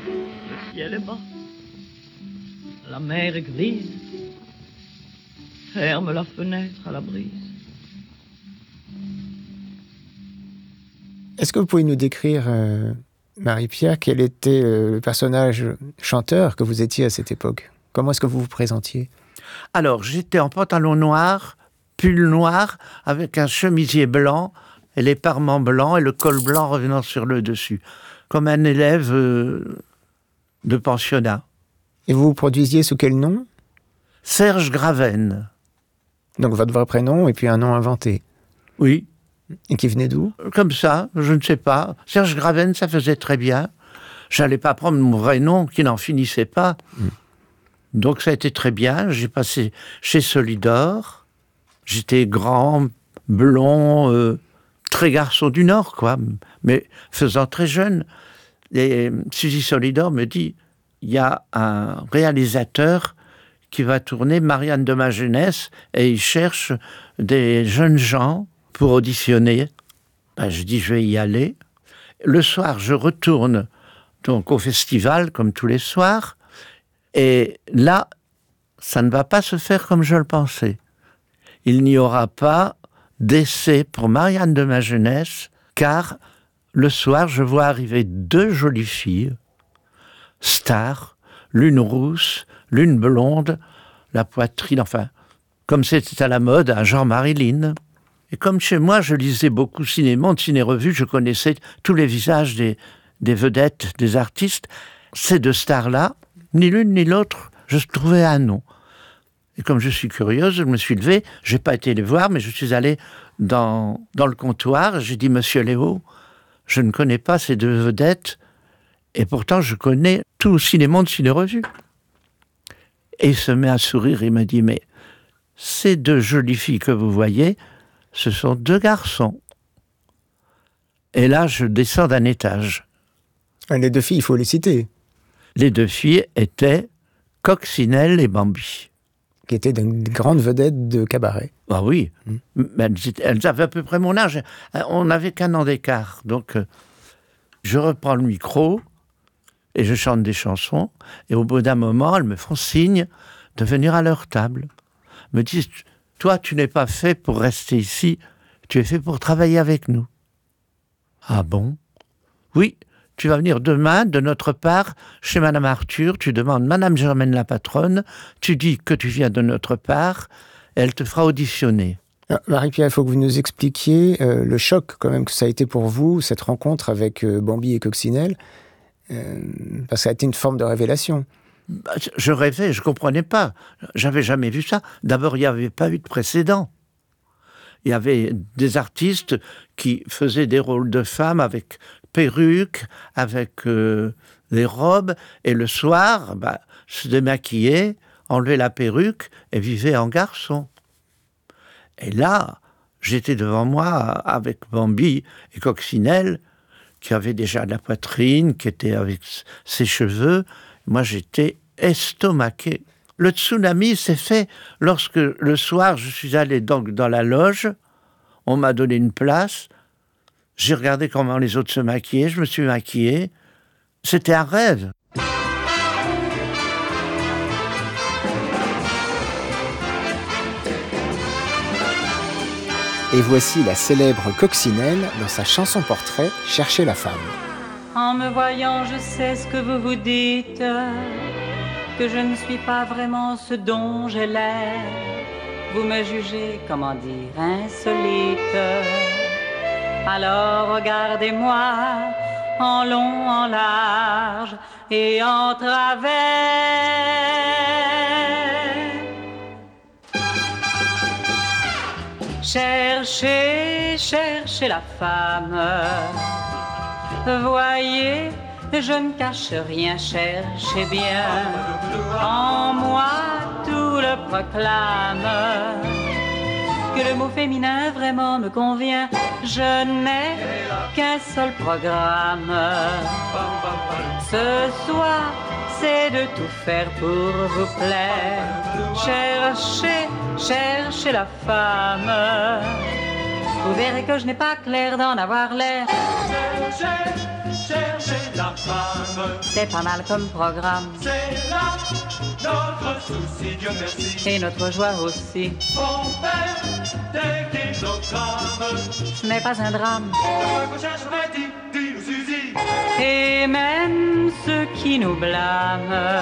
Le ciel est bas, la mer est grise. ferme la fenêtre à la brise. Est-ce que vous pouvez nous décrire, Marie-Pierre, quel était le personnage chanteur que vous étiez à cette époque? Comment est-ce que vous vous présentiez? Alors, j'étais en pantalon noir, pull noir, avec un chemisier blanc, et les parements blancs, et le col blanc revenant sur le dessus, comme un élève de pensionnat. Et vous vous produisiez sous quel nom? Serge Graven. Donc votre vrai prénom et puis un nom inventé. Oui. Et qui venait d'où? Comme ça, je ne sais pas. Serge Graven, ça faisait très bien. J'allais pas prendre mon vrai nom qui n'en finissait pas. Donc ça a été très bien. J'ai passé chez Solidor. J'étais grand, blond, très garçon du Nord, quoi. Mais faisant très jeune. Et Suzy Solidor me dit, il y a un réalisateur qui va tourner Marianne de ma jeunesse et il cherche des jeunes gens pour auditionner. Ben, je dis, je vais y aller. Le soir, je retourne donc au festival, comme tous les soirs. Et là, ça ne va pas se faire comme je le pensais. Il n'y aura pas d'essai pour Marianne de ma jeunesse, car le soir, je vois arriver 2 jolies filles, stars, l'une rousse, l'une blonde, la poitrine, enfin, comme c'était à la mode, un genre Marilyn. Et comme chez moi, je lisais beaucoup ciné-monde, ciné-revue, je connaissais tous les visages des vedettes, des artistes. Ces 2 stars-là, ni l'une ni l'autre, je trouvais un nom. Et comme je suis curieuse, je me suis levée, je n'ai pas été les voir, mais je suis allée dans le comptoir, j'ai dit, Monsieur Léo, je ne connais pas ces 2 vedettes, et pourtant je connais tout ciné-monde, ciné-revue. Et il se met à sourire, il m'a dit, mais ces 2 jolies filles que vous voyez, ce sont 2 garçons. Et là, je descends d'un étage. Les 2 filles, il faut les citer. Les 2 filles étaient Coccinelle et Bambi. Qui étaient de grandes vedettes de cabaret. Ah oui, elles avaient à peu près mon âge. On n'avait qu'1 an d'écart. Donc, je reprends le micro et je chante des chansons. Et au bout d'un moment, elles me font signe de venir à leur table. Me disent, toi, tu n'es pas fait pour rester ici, tu es fait pour travailler avec nous. Ah bon? Oui, tu vas venir demain, de notre part, chez Madame Arthur, tu demandes Madame Germaine la patronne, tu dis que tu viens de notre part, elle te fera auditionner. Marie-Pierre, il faut que vous nous expliquiez le choc quand même que ça a été pour vous, cette rencontre avec Bambi et Coccinelle, parce que ça a été une forme de révélation. Je rêvais, je ne comprenais pas. J'avais jamais vu ça. D'abord, il n'y avait pas eu de précédent. Il y avait des artistes qui faisaient des rôles de femmes avec perruques, avec des robes, et le soir, se démaquillaient, enlevaient la perruque et vivaient en garçon. Et là, j'étais devant moi avec Bambi et Coccinelle, qui avaient déjà de la poitrine, qui étaient avec ses cheveux. Moi, j'étais estomaqué. Le tsunami s'est fait lorsque, le soir, je suis allé donc dans la loge, on m'a donné une place, j'ai regardé comment les autres se maquillaient, je me suis maquillé. C'était un rêve. Et voici la célèbre Coccinelle dans sa chanson portrait « Chercher la femme ». En me voyant, je sais ce que vous vous dites, que je ne suis pas vraiment ce dont j'ai l'air. Vous me jugez, comment dire, insolite. Alors regardez-moi en long, en large et en travers. Cherchez, cherchez la femme. Voyez, je ne cache rien, cherchez bien. En moi, tout le proclame. Que le mot féminin vraiment me convient. Je n'ai qu'un seul programme. Ce soir, c'est de tout faire pour vous plaire. Cherchez, cherchez la femme. Vous verrez que je n'ai pas clair d'en avoir l'air. Chercher la femme. C'est pas mal comme programme. C'est là notre souci, Dieu merci. Et notre joie aussi. On fait des kilogrammes. Ce n'est pas un drame. Qu'on cherche Freddy, dis-nous Suzy. Et même ceux qui nous blâment,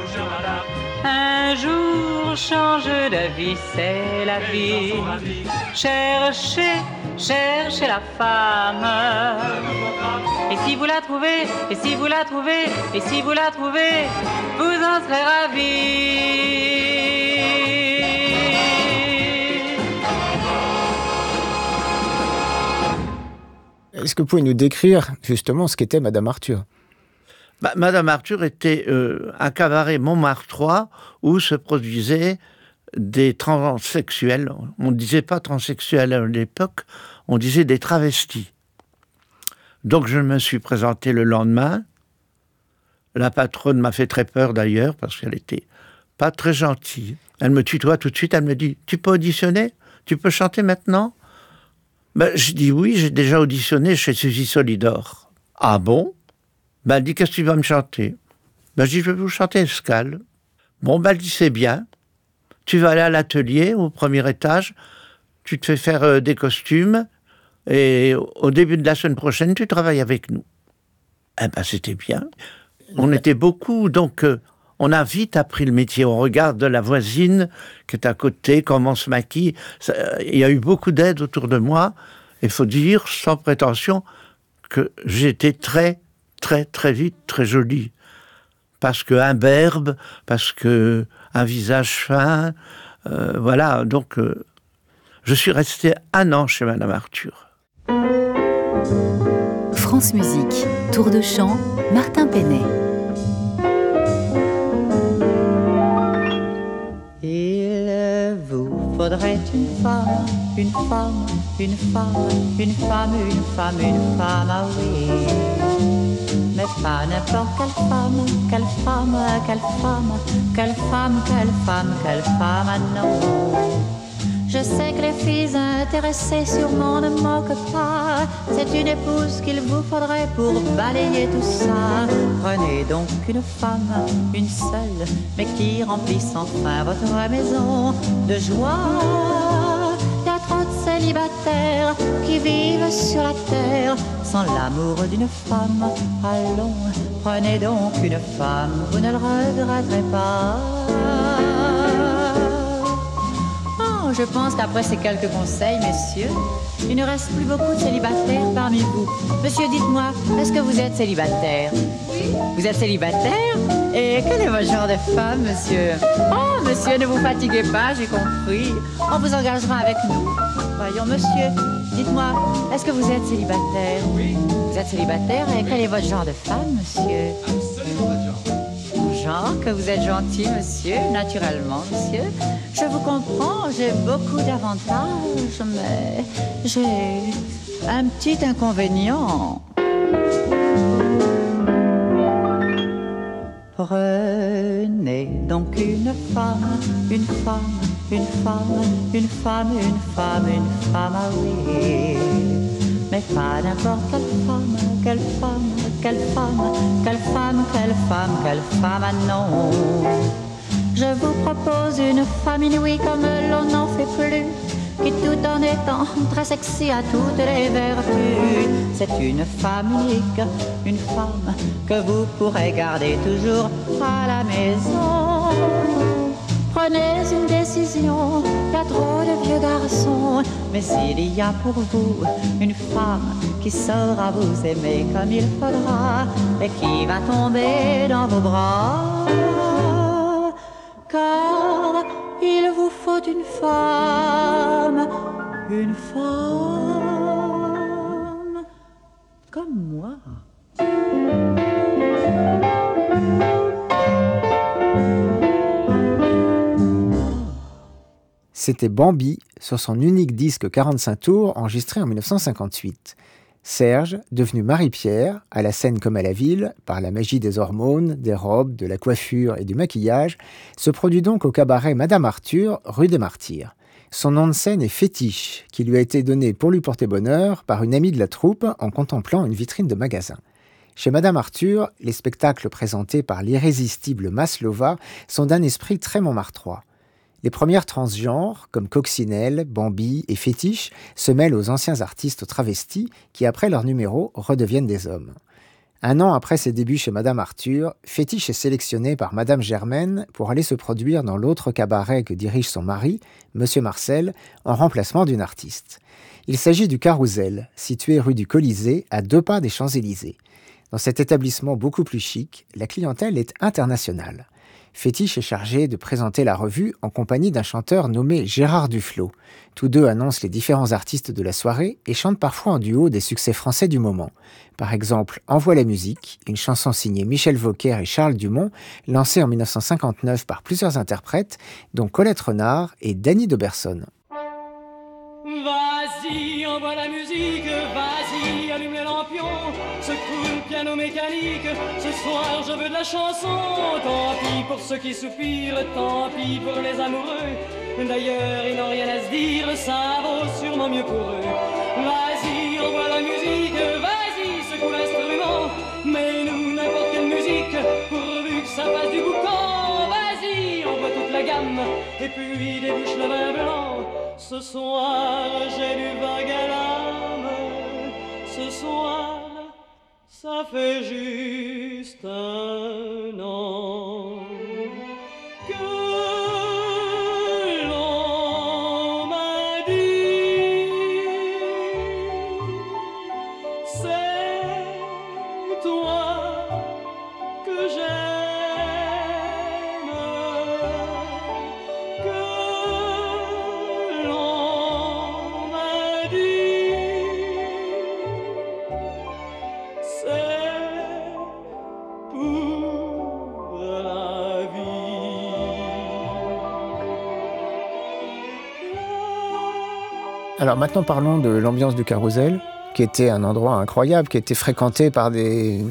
un jour change d'avis, c'est la vie. Cherchez la femme. Et si vous la trouvez, et si vous la trouvez, et si vous la trouvez, vous en serez ravis. Est-ce que vous pouvez nous décrire justement ce qu'était Madame Arthur ? Madame Arthur était un cabaret Montmartre 3 où se produisaient des transsexuels. On ne disait pas transsexuels à l'époque, on disait des travestis. Donc je me suis présenté le lendemain. La patronne m'a fait très peur d'ailleurs parce qu'elle était pas très gentille. Elle me tutoie tout de suite, elle me dit « Tu peux auditionner ? Tu peux chanter maintenant ?» Je dis « Oui, j'ai déjà auditionné chez Suzy Solidor. »« Ah bon ?» Elle dit « Qu'est-ce que tu vas me chanter ?» Je dis « Je vais vous chanter Escale. » Elle dit « C'est bien. Tu vas aller à l'atelier, au premier étage, tu te fais faire des costumes, et au début de la semaine prochaine, tu travailles avec nous. » C'était bien. On était beaucoup, donc on a vite appris le métier. On regarde la voisine qui est à côté, comment on se maquille. Il y a eu beaucoup d'aide autour de moi. Il faut dire, sans prétention, que j'étais très, très, très vite très jolie. Parce qu'un berbe, parce qu'un visage fin, voilà. Donc, je suis resté 1 an chez Madame Arthur. France Musique, tour de chant, Martin Penet. Il vous faudrait une femme, une femme, une femme, une femme, une femme, une femme, ah oui. Mais pas n'importe quelle femme, quelle femme, quelle femme, quelle femme, quelle femme, quelle femme, ah non. Je sais que les filles intéressées sûrement ne moquent pas. C'est une épouse qu'il vous faudrait pour balayer tout ça. Prenez donc une femme, une seule, mais qui remplisse enfin votre maison de joie. Il y a trop de célibataires qui vivent sur la terre sans l'amour d'une femme. Allons, prenez donc une femme, vous ne le regretterez pas. Je pense qu'après ces quelques conseils, messieurs, il ne reste plus beaucoup de célibataires parmi vous. Monsieur, dites-moi, est-ce que vous êtes célibataire ? Oui. Vous êtes célibataire ? Et quel est votre genre de femme, monsieur ? Oh, monsieur, ne vous fatiguez pas, j'ai compris. On vous engagera avec nous. Voyons, monsieur, dites-moi, est-ce que vous êtes célibataire ? Oui. Vous êtes célibataire et quel est votre genre de femme, monsieur ? Absolument pas de genre. Genre que vous êtes gentil, monsieur, naturellement, monsieur. Je vous comprends, j'ai beaucoup d'avantages, mais j'ai un petit inconvénient. Prenez donc une femme, une femme, une femme, une femme, une femme, une femme, ah oui. Mais pas n'importe quelle femme, quelle femme, quelle femme, quelle femme, quelle femme, quelle femme, ah non. Je vous propose une femme inouïe comme l'on n'en fait plus, qui tout en étant très sexy a toutes les vertus. C'est une femme unique, une femme que vous pourrez garder toujours à la maison. Prenez une décision, il y a trop de vieux garçons, mais s'il y a pour vous une femme qui saura vous aimer comme il faudra et qui va tomber dans vos bras, car il vous faut une femme comme moi. C'était Bambi sur son unique disque 45 tours enregistré en 1958. Serge, devenu Marie-Pierre, à la scène comme à la ville, par la magie des hormones, des robes, de la coiffure et du maquillage, se produit donc au cabaret Madame Arthur, rue des Martyrs. Son nom de scène est Fétiche, qui lui a été donné pour lui porter bonheur par une amie de la troupe en contemplant une vitrine de magasin. Chez Madame Arthur, les spectacles présentés par l'irrésistible Maslova sont d'un esprit très montmartrois. Les premières transgenres, comme Coccinelle, Bambi et Fétiche, se mêlent aux anciens artistes travestis qui, après leur numéro, redeviennent des hommes. Un an après ses débuts chez Madame Arthur, Fétiche est sélectionnée par Madame Germaine pour aller se produire dans l'autre cabaret que dirige son mari, Monsieur Marcel, en remplacement d'une artiste. Il s'agit du Carrousel, situé rue du Colisée, à 2 pas des Champs-Élysées. Dans cet établissement beaucoup plus chic, la clientèle est internationale. Fétiche est chargé de présenter la revue en compagnie d'un chanteur nommé Gérard Duflot. Tous deux annoncent les différents artistes de la soirée et chantent parfois en duo des succès français du moment. Par exemple, Envoie la musique, une chanson signée Michel Vauquer et Charles Dumont, lancée en 1959 par plusieurs interprètes, dont Colette Renard et Danny Dauberson. Vas-y, envoie la musique, vas-y, allume les lampions, secoue le piano mécanique, ce soir je veux de la chanson, tant pis pour ceux qui soupirent, tant pis pour les amoureux, d'ailleurs ils n'ont rien à se dire, ça vaut sûrement mieux pour eux. Vas-y, envoie la musique, vas-y, secoue l'instrument, mais nous n'importe quelle musique, pourvu que ça fasse du boucan, vas-y, envoie toute la gamme, et puis débouche le vin blanc. Ce soir, j'ai du vague à l'âme. Ce soir, ça fait juste 1 an que l'on m'a dit c'est toi que j'aime. Alors maintenant parlons de l'ambiance du Carrousel, qui était un endroit incroyable, qui était fréquenté par des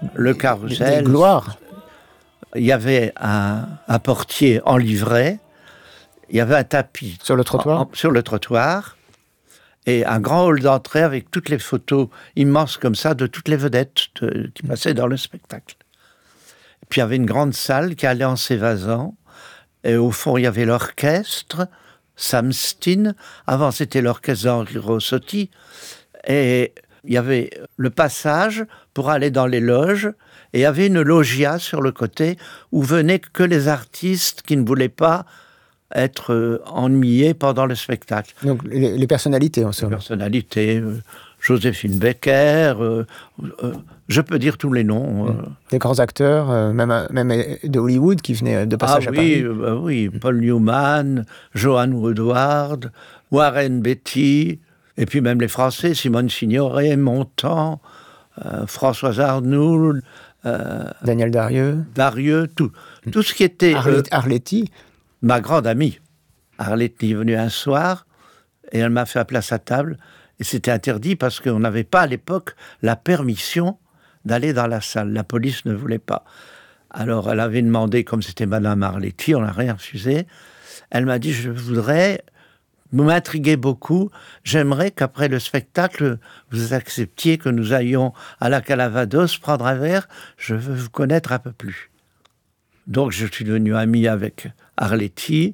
gloires. Il y avait un portier en livrée, il y avait un tapis sur le trottoir, et un grand hall d'entrée avec toutes les photos immenses comme ça de toutes les vedettes qui passaient dans le spectacle. Et puis il y avait une grande salle qui allait en s'évasant, et au fond il y avait l'orchestre, Sam Steen, avant c'était l'orchestre d'Henri Rossotti, et il y avait le passage pour aller dans les loges, et il y avait une loggia sur le côté où venaient que les artistes qui ne voulaient pas être ennuyés pendant le spectacle. Donc les personnalités en somme. Les personnalités, Joséphine Baker, je peux dire tous les noms. Des grands acteurs, même de Hollywood qui venaient de passage à Paris. Oui, Paul Newman, Joan Woodward, Warren Beatty, et puis même les Français, Simone Signoret, Montand, Françoise Arnould, Daniel Darieux, tout ce qui était... Arletty. Ma grande amie. Arletty est venue un soir, et elle m'a fait la place à table, et c'était interdit parce qu'on n'avait pas à l'époque la permission d'aller dans la salle. La police ne voulait pas. Alors elle avait demandé, comme c'était Madame Arletty, on n'a rien refusé. Elle m'a dit, je voudrais, vous m'intriguez beaucoup, j'aimerais qu'après le spectacle, vous acceptiez que nous allions à la Calavados prendre un verre, je veux vous connaître un peu plus. Donc je suis devenu ami avec Arletty.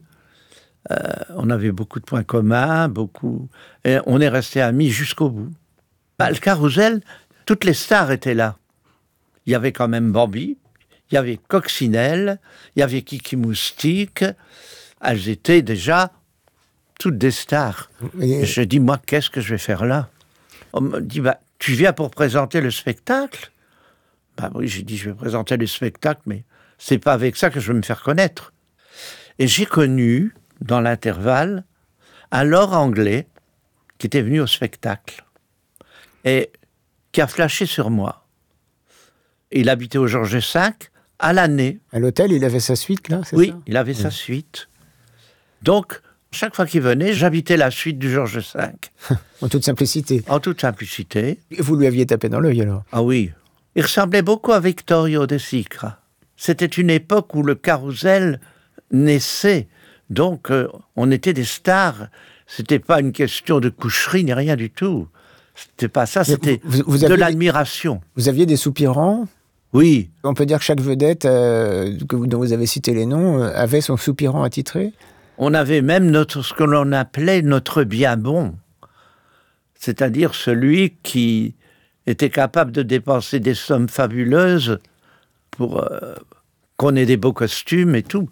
On avait beaucoup de points communs, et on est restés amis jusqu'au bout. Le Carrousel, toutes les stars étaient là. Il y avait quand même Bambi, il y avait Coccinelle, il y avait Kiki Moustique. Elles étaient déjà toutes des stars. Et je dis, moi, qu'est-ce que je vais faire là? On me dit, tu viens pour présenter le spectacle? Oui, j'ai dit, je vais présenter le spectacle, mais c'est pas avec ça que je vais me faire connaître. Et j'ai connu, dans l'intervalle, un Laure Anglais qui était venu au spectacle et qui a flashé sur moi. Il habitait au Georges V à l'année. À l'hôtel, il avait sa suite, là, c'est ça? Oui, il avait sa suite. Donc, chaque fois qu'il venait, j'habitais la suite du Georges V. En toute simplicité. En toute simplicité. Et vous lui aviez tapé dans l'œil, alors? Ah oui. Il ressemblait beaucoup à Vittorio De Sica. C'était une époque où le Carrousel naissait. Donc, on était des stars. C'était pas une question de coucherie ni rien du tout. C'était pas ça, c'était de l'admiration. Vous aviez des soupirants ? Oui. On peut dire que chaque vedette dont vous avez cité les noms avait son soupirant attitré ? On avait même ce que l'on appelait notre bien bon. C'est-à-dire celui qui était capable de dépenser des sommes fabuleuses pour qu'on ait des beaux costumes et tout.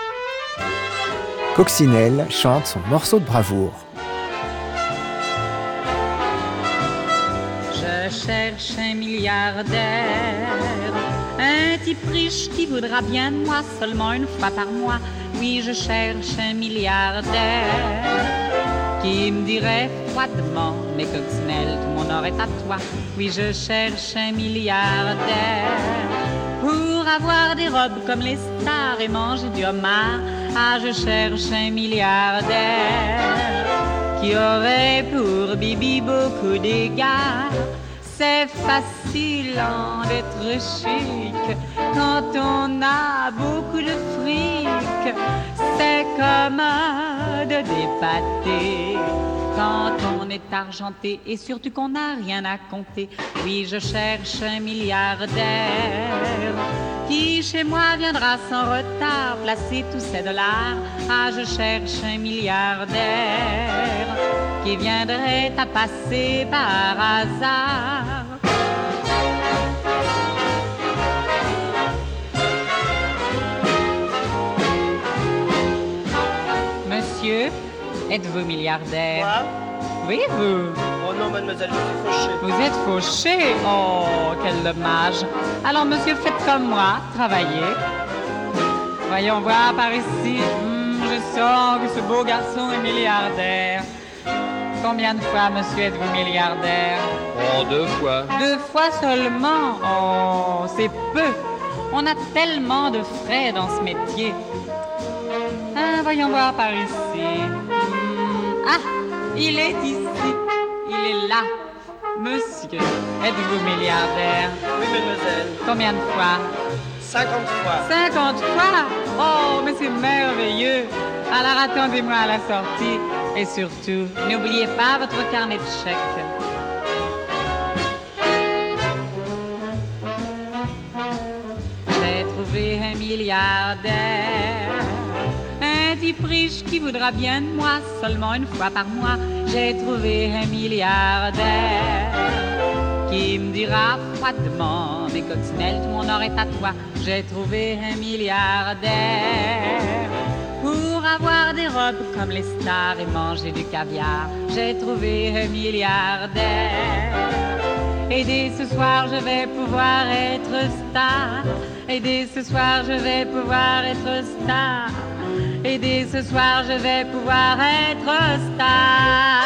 Coccinelle chante son morceau de bravoure. Je cherche un milliardaire, un type riche qui voudra bien de moi seulement une fois par mois. Oui, je cherche un milliardaire qui me dirait froidement, mais Coccinelle, tout mon or est à toi. Oui, je cherche un milliardaire pour avoir des robes comme les stars et manger du homard. Ah, je cherche un milliardaire qui aurait pour bibi beaucoup d'égards. C'est fascinant d'être chic quand on a beaucoup de fric. C'est commode d'épater quand on est argenté et surtout qu'on n'a rien à compter. Oui, je cherche un milliardaire qui chez moi viendra sans retard placer tous ses dollars. Ah, je cherche un milliardaire qui viendrait à passer par hasard. Monsieur, êtes-vous milliardaire? Moi? Oui, vous? Oh non, mademoiselle, je suis fauché. Vous êtes fauché? Oh, quel dommage. Alors, monsieur, faites comme moi, travaillez. Voyons voir par ici. Je sens que ce beau garçon est milliardaire. Combien de fois, monsieur, êtes-vous milliardaire? Oh, 2 fois. 2 fois seulement? Oh, c'est peu. On a tellement de frais dans ce métier. Ah, voyons voir par ici. Ah, il est ici. Il est là. Monsieur, êtes-vous milliardaire? Oui, mademoiselle. Combien de fois? 50 fois. 50 fois? Oh, mais c'est merveilleux. Alors attendez-moi à la sortie. Et surtout, n'oubliez pas votre carnet de chèques. J'ai trouvé un milliardaire, un type riche qui voudra bien de moi seulement une fois par mois. J'ai trouvé un milliardaire qui me dira froidement, mais Coccinelle, tout mon or est à toi. J'ai trouvé un milliardaire pour avoir des robes comme les stars et manger du caviar. J'ai trouvé un milliardaire et dès ce soir je vais pouvoir être star. Et dès ce soir je vais pouvoir être star. Et dès ce soir je vais pouvoir être star.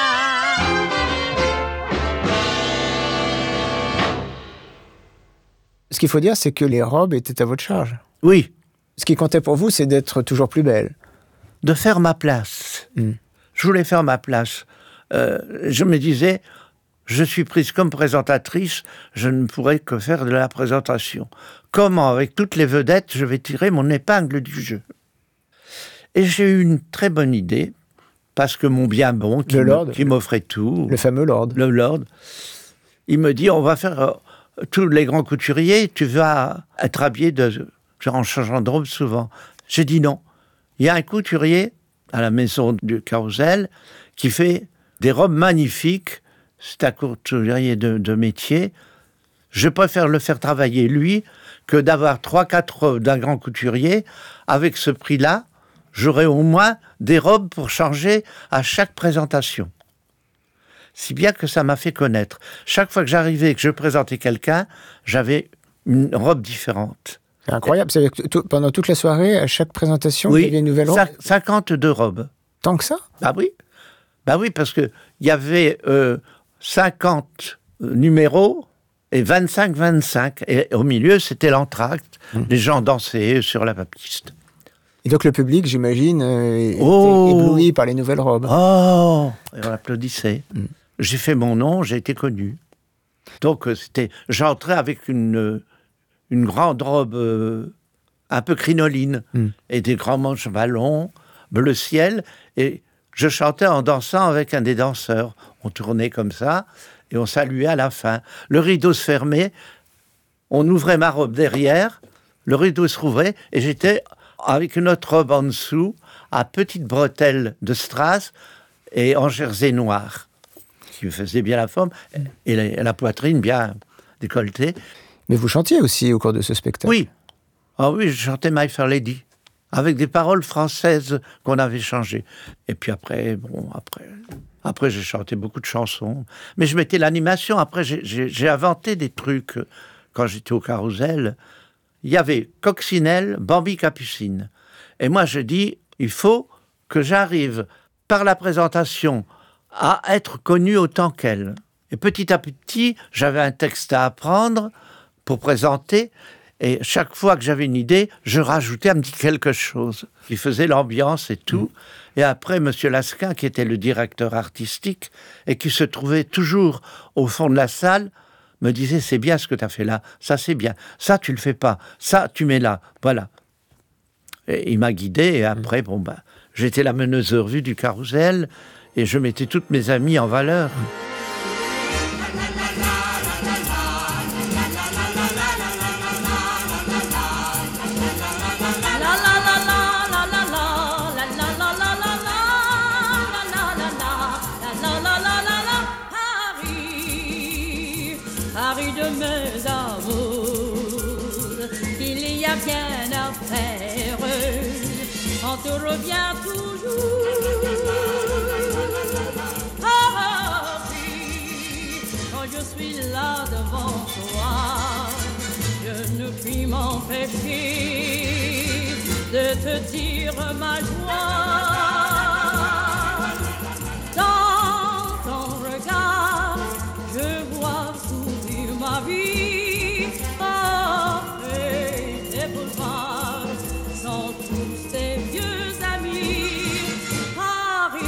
Ce qu'il faut dire, c'est que les robes étaient à votre charge. Oui. Ce qui comptait pour vous, c'est d'être toujours plus belle. De faire ma place. Je voulais faire ma place. Je me disais, je suis prise comme présentatrice, je ne pourrais que faire de la présentation. Comment, avec toutes les vedettes, je vais tirer mon épingle du jeu? Et j'ai eu une très bonne idée, parce que mon bien bon, qui m'offrait tout... Le fameux Lord. Le Lord. Il me dit, on va faire... tous les grands couturiers, tu vas être habillé en changeant de robe souvent. J'ai dit non. Il y a un couturier à la maison du Carrousel qui fait des robes magnifiques. C'est un couturier de métier. Je préfère le faire travailler lui que d'avoir 3-4 robes d'un grand couturier. Avec ce prix-là, j'aurai au moins des robes pour changer à chaque présentation. Si bien que ça m'a fait connaître. Chaque fois que j'arrivais et que je présentais quelqu'un, j'avais une robe différente. C'est incroyable. C'est pendant toute la soirée, à chaque présentation, il y avait une nouvelle robe. 52 robes. Tant que ça? Bah oui, parce qu'il y avait 50 numéros et 25. Et au milieu, c'était l'entracte. Les gens dansaient sur la piste. Et donc le public, j'imagine, était ébloui par les nouvelles robes. Oh! Et on applaudissait. J'ai fait mon nom, j'ai été connu. Donc j'entrais avec une grande robe un peu crinoline et des grands manches ballons. bleu ciel, et je chantais en dansant avec un des danseurs. On tournait comme ça, et on saluait à la fin. Le rideau se fermait, on ouvrait ma robe derrière, le rideau se rouvrait, et j'étais avec une autre robe en dessous, à petites bretelles de strass, et en jersey noir, qui me faisait bien la forme, et la poitrine bien décolletée. Mais vous chantiez aussi au cours de ce spectacle? Oui. Ah oui, je chantais My Fair Lady, avec des paroles françaises qu'on avait changées. Et puis après, après j'ai chanté beaucoup de chansons. Mais je mettais l'animation. Après, j'ai inventé des trucs quand j'étais au Carrousel. Il y avait Coccinelle, Bambi, Capucine. Et moi, je dis, il faut que j'arrive, par la présentation, à être connu autant qu'elle. Et petit à petit, j'avais un texte à apprendre pour présenter. Et chaque fois que j'avais une idée, je rajoutais un petit quelque chose qui faisait l'ambiance et tout. Et après, M. Lasquin, qui était le directeur artistique et qui se trouvait toujours au fond de la salle, me disait, c'est bien ce que tu as fait là, ça c'est bien, ça tu le fais pas, ça tu mets là, voilà. Et il m'a guidé et après, j'étais la meneuse de revue du Carrousel et je mettais toutes mes amies en valeur. Paris de mes amours, il y a bien à faire, on te revient toujours. Paris, quand je suis là devant toi, je ne puis m'empêcher de te dire ma joie. Dans ton regard, je vois sourire ma vie. Oh, et tes boulevards sont tous tes vieux amis. Paris,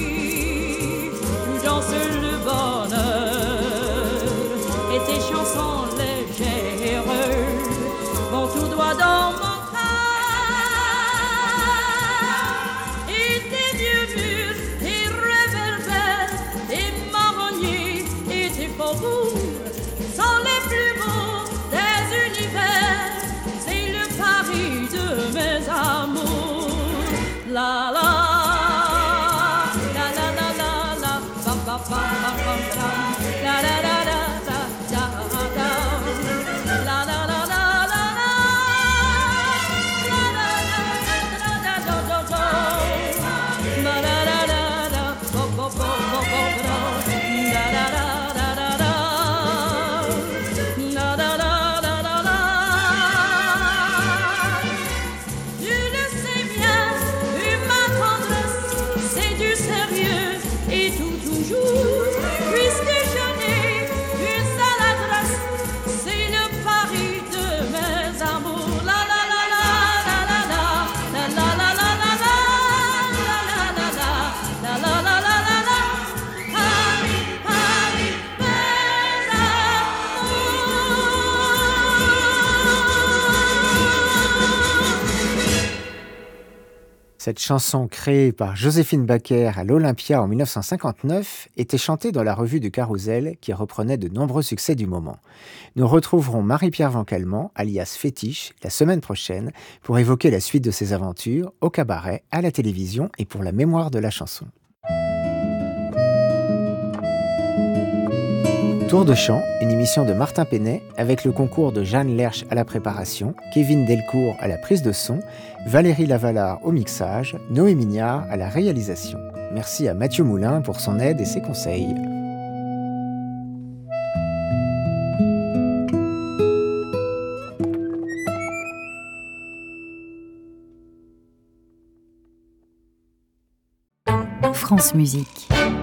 où danse le bonheur et tes chansons légères vont tout droit dans mon sont les plus beaux des univers. C'est le Paris de mes amours. La la la la la la la ba ba ba ba ba la la la la la la la la la Cette chanson créée par Joséphine Baker à l'Olympia en 1959 était chantée dans la revue du Carrousel qui reprenait de nombreux succès du moment. Nous retrouverons Marie-Pierre Van Calment, alias Fétiche, la semaine prochaine pour évoquer la suite de ses aventures au cabaret, à la télévision et pour la mémoire de la chanson. Tour de chant, une émission de Martin Penet avec le concours de Jeanne Lerche à la préparation, Kevin Delcourt à la prise de son, Valérie Lavallard au mixage, Noé Mignard à la réalisation. Merci à Mathieu Moulin pour son aide et ses conseils. France Musique.